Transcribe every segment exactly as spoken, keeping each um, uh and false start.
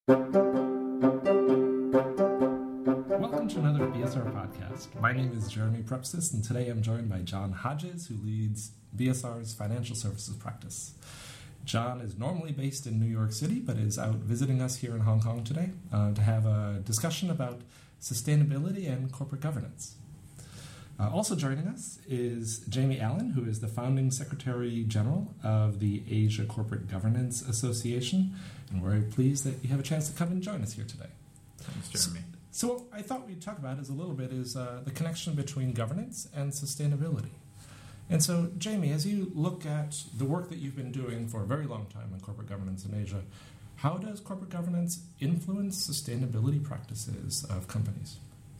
Welcome to another B S R podcast. My name is Jeremy Prepsis, and today I'm joined by John Hodges, who leads B S R's financial services practice. John is normally based in New York City, but is out visiting us here in Hong Kong today uh, to have a discussion about sustainability and corporate governance. Uh, also joining us is Jamie Allen, who is the founding Secretary General of the Asia Corporate Governance Association, and we're very pleased that you have a chance to come and join us here today. Thanks, Jeremy. So, so what I thought we'd talk about is a little bit is uh, the connection between governance and sustainability. And so, Jamie, as you look at the work that you've been doing for a very long time in corporate governance in Asia, how does corporate governance influence sustainability practices of companies?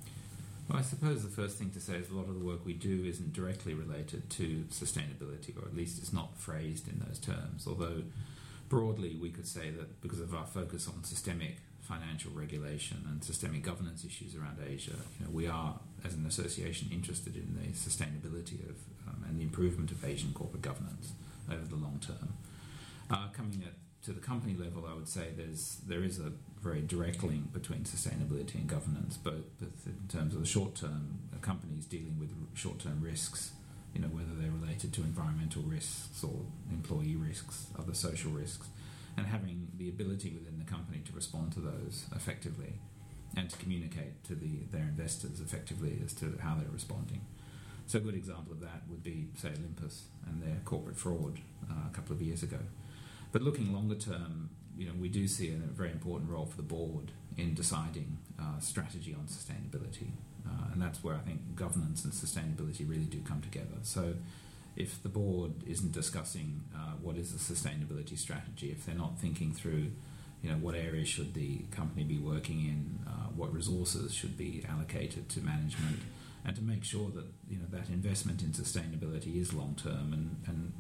Well, I suppose the first thing to say is a lot of the work we do isn't directly related to sustainability, or at least it's not phrased in those terms, although broadly we could say that because of our focus on systemic financial regulation and systemic governance issues around Asia, you know, we are, as an association, interested in the sustainability of um, and the improvement of Asian corporate governance over the long term. Uh, coming at To the company level, I would say there's there is a very direct link between sustainability and governance, both, both in terms of the short-term uh, companies dealing with short-term risks, you know, whether they're related to environmental risks or employee risks, other social risks, and having the ability within the company to respond to those effectively and to communicate to the their investors effectively as to how they're responding. So a good example of that would be, say, Olympus and their corporate fraud uh, a couple of years ago. But looking longer term, you know, we do see a very important role for the board in deciding uh, strategy on sustainability, uh, and that's where I think governance and sustainability really do come together. So, if the board isn't discussing uh, what is the sustainability strategy, if they're not thinking through, you know, what areas should the company be working in, uh, what resources should be allocated to management, and to make sure that, you know, that investment in sustainability is long term and, and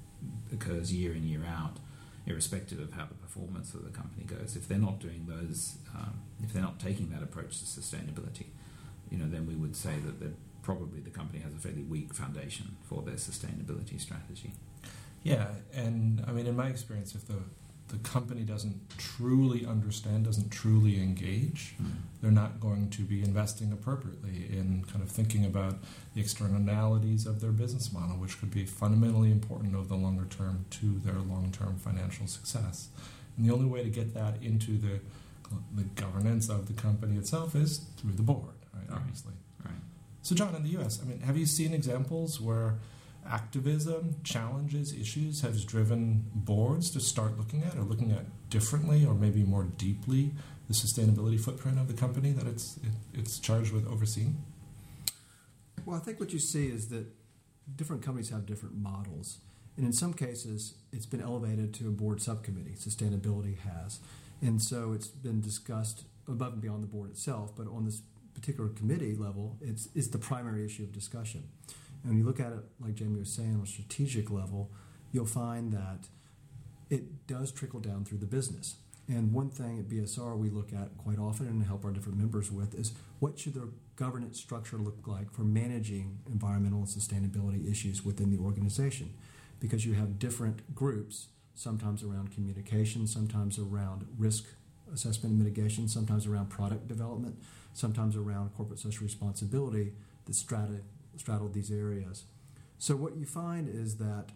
occurs year in, year out, irrespective of how the performance of the company goes. If they're not doing those, um, if they're not taking that approach to sustainability, you know, then we would say that they're probably the company has a fairly weak foundation for their sustainability strategy. Yeah, and I mean, in my experience, if the the company doesn't truly understand, doesn't truly engage, mm. they're not going to be investing appropriately in kind of thinking about the externalities of their business model, which could be fundamentally important over the longer term to their long-term financial success. And the only way to get that into the the governance of the company itself is through the board, right? Right. Obviously. Right. So, John, in the U S, I mean, have you seen examples where activism, challenges, issues has driven boards to start looking at or looking at differently or maybe more deeply the sustainability footprint of the company that it's it, it's charged with overseeing? Well, I think what you see is that different companies have different models. And in some cases, it's been elevated to a board subcommittee, sustainability has. And so it's been discussed above and beyond the board itself, but on this particular committee level, it's, it's the primary issue of discussion. And when you look at it, like Jamie was saying, on a strategic level, you'll find that it does trickle down through the business. And one thing at B S R we look at quite often and help our different members with is what should the governance structure look like for managing environmental and sustainability issues within the organization? Because you have different groups, sometimes around communication, sometimes around risk assessment and mitigation, sometimes around product development, sometimes around corporate social responsibility that strata straddle these areas. So what you find is that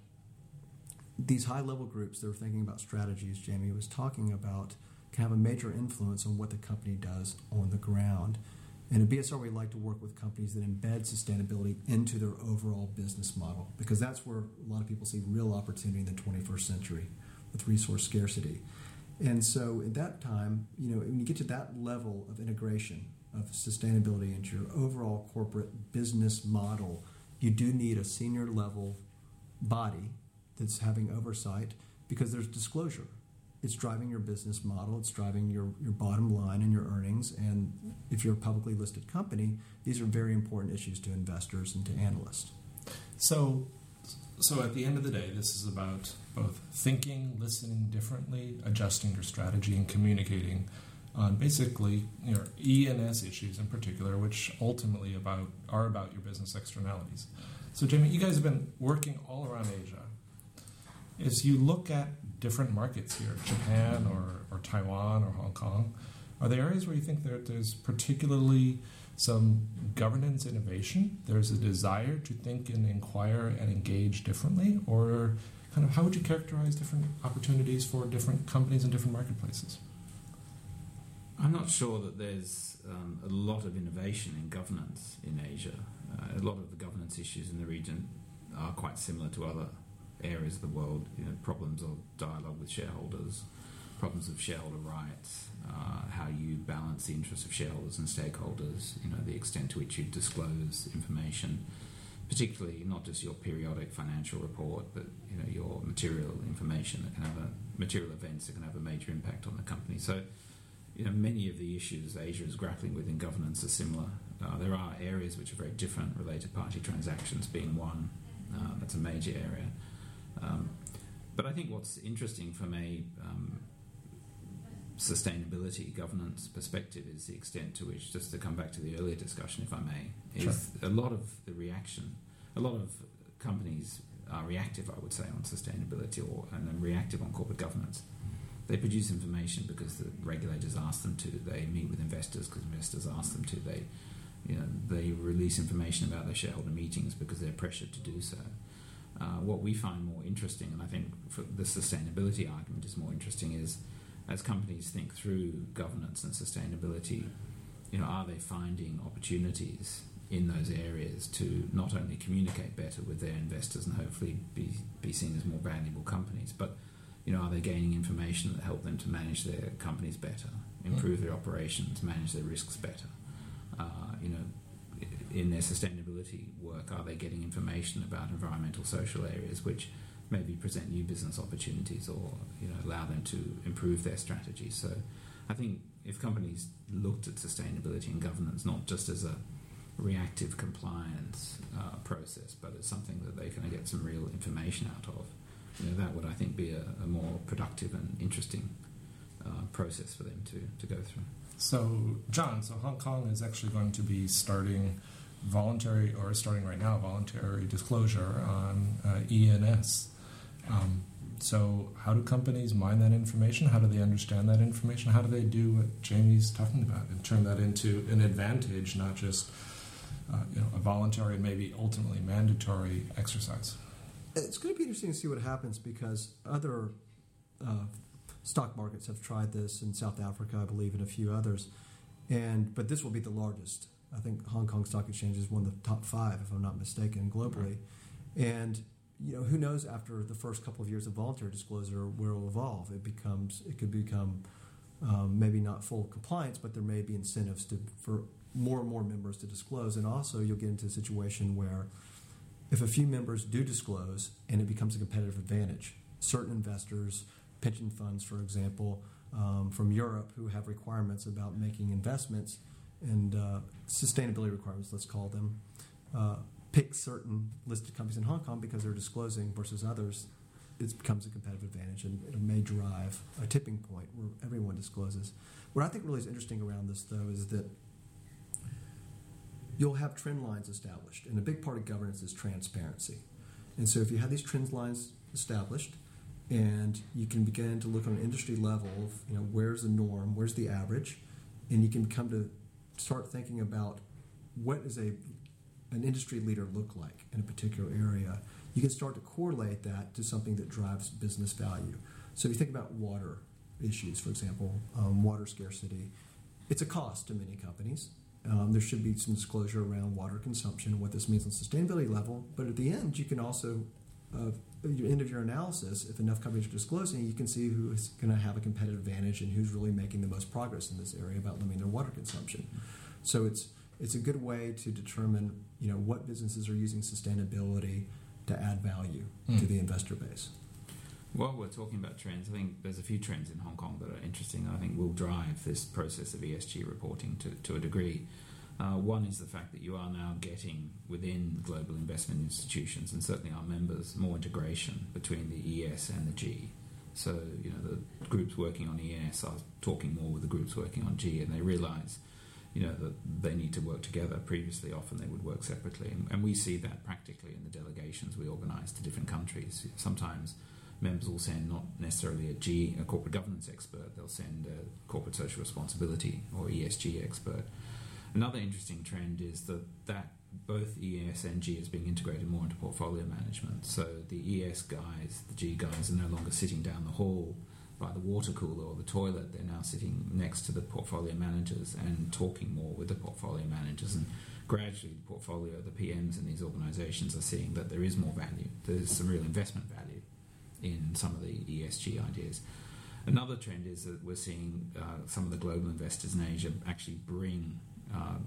these high-level groups that are thinking about strategies Jamie was talking about can have a major influence on what the company does on the ground. And at B S R, we like to work with companies that embed sustainability into their overall business model, because that's where a lot of people see real opportunity in the twenty-first century with resource scarcity. And so at that time, you know, when you get to that level of integration of sustainability into your overall corporate business model, you do need a senior level body that's having oversight, because there's disclosure. It's driving your business model, it's driving your, your bottom line and your earnings, and if you're a publicly listed company, these are very important issues to investors and to analysts. So, so at the end of the day, this is about both thinking, listening differently, adjusting your strategy, and communicating on basically, you know, E and S issues in particular, which ultimately about are about your business externalities. So, Jamie, you guys have been working all around Asia. As you look at different markets here, Japan or, or Taiwan or Hong Kong, Are there areas where you think that there's particularly some governance innovation? There's a desire to think and inquire and engage differently? Or kind of how would you characterize different opportunities for different companies and different marketplaces? I'm not sure that there's um, a lot of innovation in governance in Asia. Uh, a lot of the governance issues in the region are quite similar to other areas of the world. You know, problems of dialogue with shareholders, problems of shareholder rights, uh, how you balance the interests of shareholders and stakeholders, you know, the extent to which you disclose information, particularly not just your periodic financial report, but you know, your material information that can have a material events that can have a major impact on the company. So, you know, many of the issues Asia is grappling with in governance are similar. Uh, there are areas which are very different, related party transactions being one. Uh, that's a major area. Um, but I think what's interesting from a um, sustainability governance perspective is the extent to which, just to come back to the earlier discussion, if I may, is sure. a lot of the reaction, a lot of companies are reactive, I would say, on sustainability or and then reactive on corporate governance. They produce information because the regulators ask them to. They meet with investors because investors ask them to. They, you know, they release information about their shareholder meetings because they're pressured to do so. Uh, what we find more interesting, and I think for the sustainability argument is more interesting, is as companies think through governance and sustainability, you know, are they finding opportunities in those areas to not only communicate better with their investors and hopefully be, be seen as more valuable companies, but you know, are they gaining information that help them to manage their companies better, improve their operations, manage their risks better? Uh, you know, in their sustainability work, are they getting information about environmental, social areas which maybe present new business opportunities or you know allow them to improve their strategy? So, I think if companies looked at sustainability and governance not just as a reactive compliance uh, process, but as something that they can get some real information out of, you know, that would, I think, be a, a more productive and interesting uh, process for them to, to go through. So, John, so Hong Kong is actually going to be starting voluntary, or starting right now, voluntary disclosure on uh, E N S. Um, so how do companies mine that information? How do they understand that information? How do they do what Jamie's talking about and turn that into an advantage, not just uh, you know, a voluntary and maybe ultimately mandatory exercise? It's going to be interesting to see what happens because other uh, stock markets have tried this in South Africa, I believe, and a few others. And but this will be the largest. I think Hong Kong Stock Exchange is one of the top five, if I'm not mistaken, globally. Right. And you know, who knows after the first couple of years of voluntary disclosure where it will evolve. It becomes, it could become um, maybe not full compliance, but there may be incentives to for more and more members to disclose. And also, you'll get into a situation where if a few members do disclose and it becomes a competitive advantage, certain investors, pension funds, for example, um, from Europe who have requirements about making investments and uh, sustainability requirements, let's call them, uh, pick certain listed companies in Hong Kong because they're disclosing versus others, it becomes a competitive advantage and it may drive a tipping point where everyone discloses. What I think really is interesting around this, though, is that you'll have trend lines established, and a big part of governance is transparency. And so if you have these trend lines established, and you can begin to look on an industry level of, you know, where's the norm, where's the average, and you can come to start thinking about what does a an industry leader look like in a particular area. You can start to correlate that to something that drives business value. So if you think about water issues, for example, um, water scarcity, it's a cost to many companies. Um, there should be some disclosure around water consumption and what this means on sustainability level. But at the end, you can also, uh, at the end of your analysis, if enough companies are disclosing, you can see who is going to have a competitive advantage and who's really making the most progress in this area about limiting their water consumption. So it's it's a good way to determine, you know, what businesses are using sustainability to add value mm. to the investor base. While we're talking about trends, I think there's a few trends in Hong Kong that are interesting and I think will drive this process of E S G reporting to, to a degree. Uh, one is the fact that you are now getting within global investment institutions and certainly our members more integration between the E S and the G. So, you know, the groups working on E S are talking more with the groups working on G, and they realise, you know, that they need to work together. Previously, often they would work separately, and, and we see that practically in the delegations we organise to different countries. Sometimes members will send not necessarily a G, a corporate governance expert, they'll send a corporate social responsibility or E S G expert. Another interesting trend is that, that both E S and G is being integrated more into portfolio management. So the E S guys, the G guys, are no longer sitting down the hall by the water cooler or the toilet. They're now sitting next to the portfolio managers and talking more with the portfolio managers. And gradually, the portfolio, the P Ms in these organisations are seeing that there is more value. There's some real investment value in some of the E S G ideas. Another trend is that we're seeing uh, some of the global investors in Asia actually bring uh,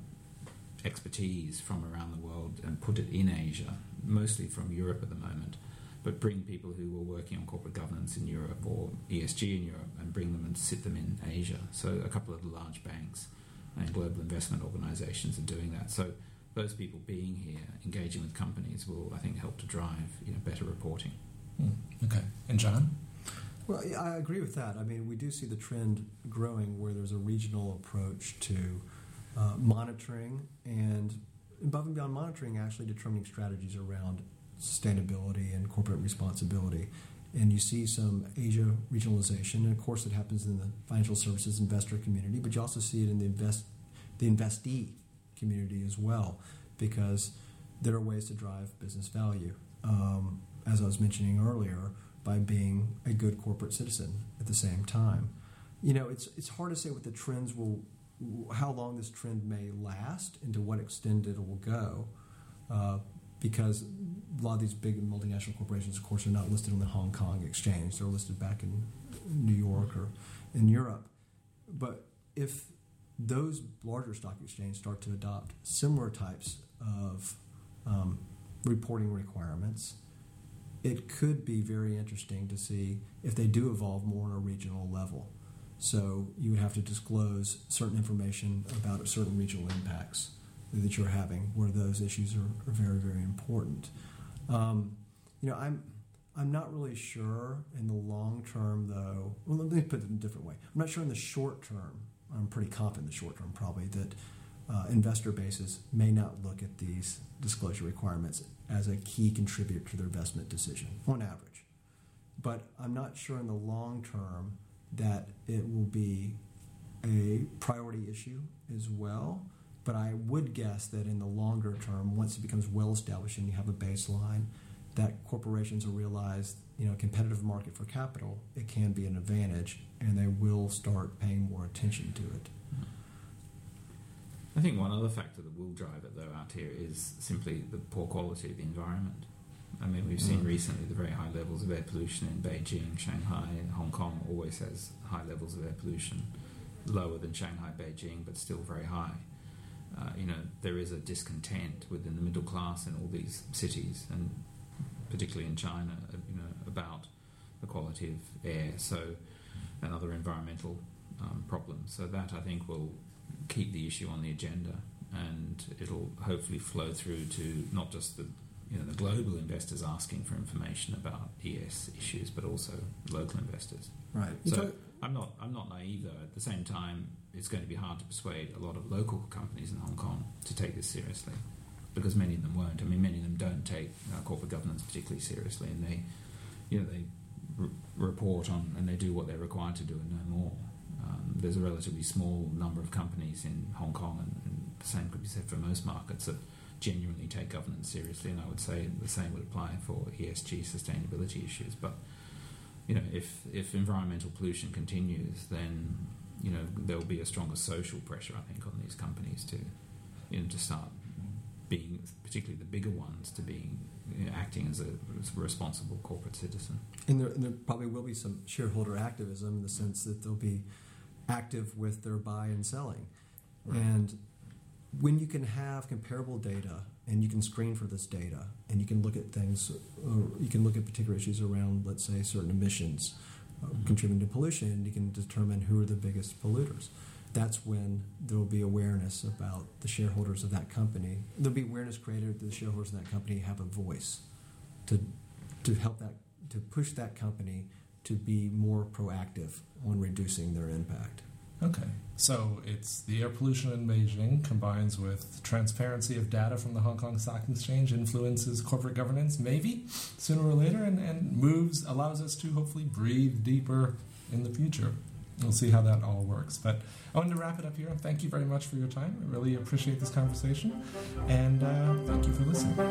expertise from around the world and put it in Asia, mostly from Europe at the moment, but bring people who were working on corporate governance in Europe or E S G in Europe and bring them and sit them in Asia. So a couple of the large banks and global investment organisations are doing that. So those people being here, engaging with companies, will, I think, help to drive, you know, better reporting. Mm, okay. And John? Well, I agree with that. I mean, we do see the trend growing where there's a regional approach to uh, monitoring and, above and beyond monitoring, actually determining strategies around sustainability and corporate responsibility. And you see some Asia regionalization, and of course it happens in the financial services investor community, but you also see it in the invest the investee community as well, because there are ways to drive business value, um, as I was mentioning earlier, by being a good corporate citizen at the same time. You know, it's it's hard to say what the trends will, how long this trend may last, and to what extent it will go, uh, because a lot of these big multinational corporations, of course, are not listed on the Hong Kong exchange. They're listed back in New York or in Europe. But if those larger stock exchanges start to adopt similar types of um, reporting requirements, it could be very interesting to see if they do evolve more on a regional level. So you would have to disclose certain information about certain regional impacts that you're having, where those issues are, are very, very important. Um, you know, I'm I'm not really sure in the long term, though. Well, let me put it in a different way. I'm not sure in the short term. I'm pretty confident in the short term, probably, that uh, investor bases may not look at these disclosure requirements as a key contributor to their investment decision, on average. But I'm not sure in the long term that it will be a priority issue as well. But I would guess that in the longer term, once it becomes well established and you have a baseline, that corporations will realize, you know, a competitive market for capital, it can be an advantage, and they will start paying more attention to it. I think one other factor that will drive it, though, out here is simply the poor quality of the environment. I mean, we've seen mm. recently the very high levels of air pollution in Beijing, Shanghai, and Hong Kong always has high levels of air pollution, lower than Shanghai, Beijing, but still very high. Uh, you know, there is a discontent within the middle class in all these cities, and particularly in China, uh, you know, about the quality of air, so and other environmental um, problems. So that, I think, will keep the issue on the agenda, and it'll hopefully flow through to not just the you know the global investors asking for information about E S issues, but also local investors. Right. So I'm not I'm not naive, though. At the same time, it's going to be hard to persuade a lot of local companies in Hong Kong to take this seriously, because many of them won't. I mean, many of them don't take uh, corporate governance particularly seriously, and they, you know, they r- report on and they do what they're required to do and no more. Um, there's a relatively small number of companies in Hong Kong, and, and the same could be said for most markets, that genuinely take governance seriously, and I would say the same would apply for E S G sustainability issues. But you know, if if environmental pollution continues, then you know there will be a stronger social pressure, I think, on these companies to you know to start being, particularly the bigger ones, to be you know, acting as a, as a responsible corporate citizen. And there, and there probably will be some shareholder activism in the sense that they'll be active with their buy and selling, right. And when you can have comparable data and you can screen for this data and you can look at things, or you can look at particular issues around, let's say, certain emissions uh, mm-hmm. contributing to pollution, and you can determine who are the biggest polluters. That's when there will be awareness about the shareholders of that company. There'll be awareness created that the shareholders of that company have a voice to to help that, to push that company to be more proactive on reducing their impact. Okay. So it's the air pollution in Beijing combines with transparency of data from the Hong Kong Stock Exchange influences corporate governance, maybe, sooner or later, and, and moves, allows us to hopefully breathe deeper in the future. We'll see how that all works. But I wanted to wrap it up here. Thank you very much for your time. I really appreciate this conversation. And uh, thank you for listening.